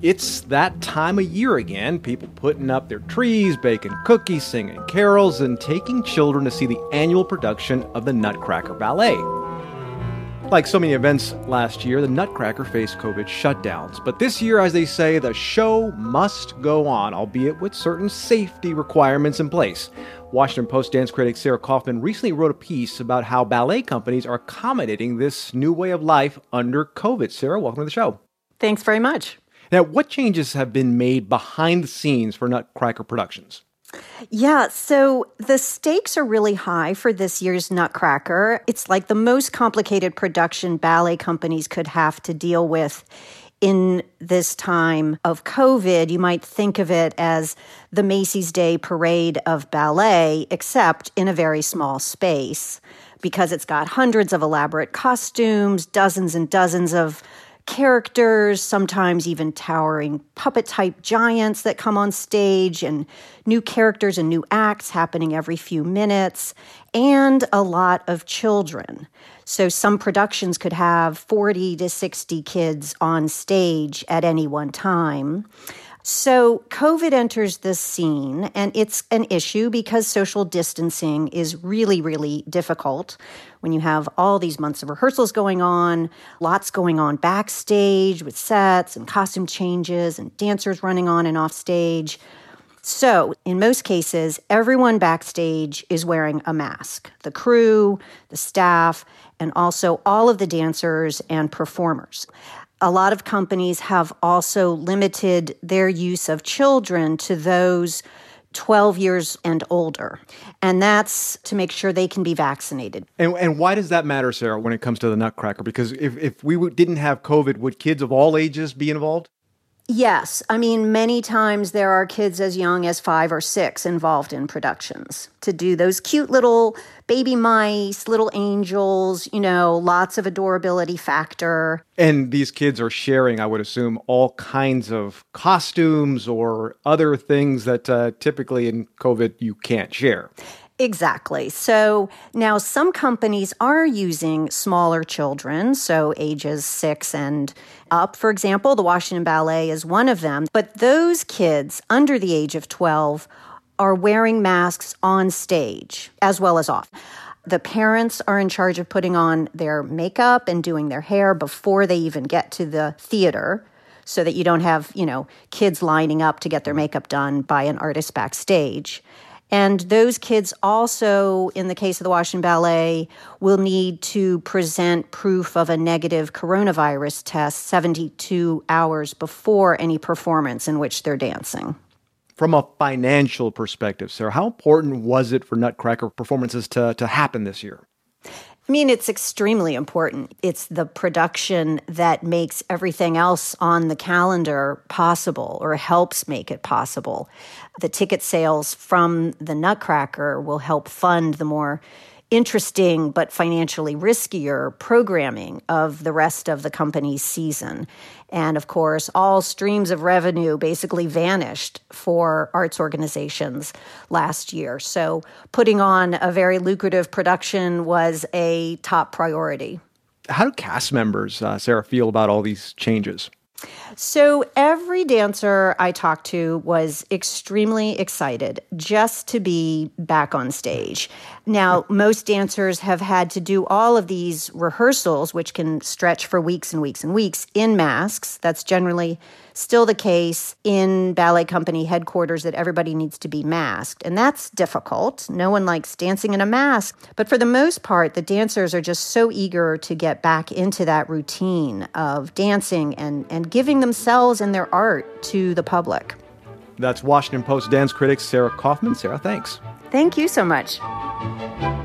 It's that time of year again. People putting up their trees, baking cookies, singing carols, and taking children to see the annual production of the Nutcracker Ballet. Like so many events last year, the Nutcracker faced COVID shutdowns. But this year, as they say, the show must go on, albeit with certain safety requirements in place. Washington Post dance critic Sarah Kaufman recently wrote a piece about how ballet companies are accommodating this new way of life under COVID. Sarah, welcome to the show. Thanks very much. Now, what changes have been made behind the scenes for Nutcracker Productions? Yeah, so the stakes are really high for this year's Nutcracker. It's like the most complicated production ballet companies could have to deal with in this time of COVID. You might think of it as the Macy's Day Parade of ballet, except in a very small space, because it's got hundreds of elaborate costumes, dozens and dozens of characters, sometimes even towering puppet-type giants that come on stage, and new characters and new acts happening every few minutes, and a lot of children. So some productions could have 40 to 60 kids on stage at any one time. So COVID enters the scene, and it's an issue because social distancing is really, really difficult when you have all these months of rehearsals going on, lots going on backstage with sets and costume changes and dancers running on and off stage. So in most cases, everyone backstage is wearing a mask, the crew, the staff, and also all of the dancers and performers. A lot of companies have also limited their use of children to those 12 years and older. And that's to make sure they can be vaccinated. And why does that matter, Sarah, when it comes to the Nutcracker? Because if we didn't have COVID, would kids of all ages be involved? Yes. I mean, many times there are kids as young as 5 or 6 involved in productions to do those cute little baby mice, little angels, lots of adorability factor. And these kids are sharing, I would assume, all kinds of costumes or other things that typically in COVID you can't share. Exactly. So now some companies are using smaller children, so ages 6 and up. For example, the Washington Ballet is one of them. But those kids under the age of 12 are wearing masks on stage as well as off. The parents are in charge of putting on their makeup and doing their hair before they even get to the theater, so that you don't have, kids lining up to get their makeup done by an artist backstage. And those kids also, in the case of the Washington Ballet, will need to present proof of a negative coronavirus test 72 hours before any performance in which they're dancing. From a financial perspective, Sarah, how important was it for Nutcracker performances to happen this year? I mean, it's extremely important. It's the production that makes everything else on the calendar possible or helps make it possible. The ticket sales from the Nutcracker will help fund the more interesting but financially riskier programming of the rest of the company's season. And of course, all streams of revenue basically vanished for arts organizations last year. So putting on a very lucrative production was a top priority. How do cast members, Sarah, feel about all these changes? So every dancer I talked to was extremely excited just to be back on stage. Now, most dancers have had to do all of these rehearsals, which can stretch for weeks and weeks and weeks, in masks. That's generally still the case in ballet company headquarters, that everybody needs to be masked. And that's difficult. No one likes dancing in a mask. But for the most part, the dancers are just so eager to get back into that routine of dancing and giving themselves and their art to the public. That's Washington Post dance critic Sarah Kaufman. Sarah, thanks. Thank you so much.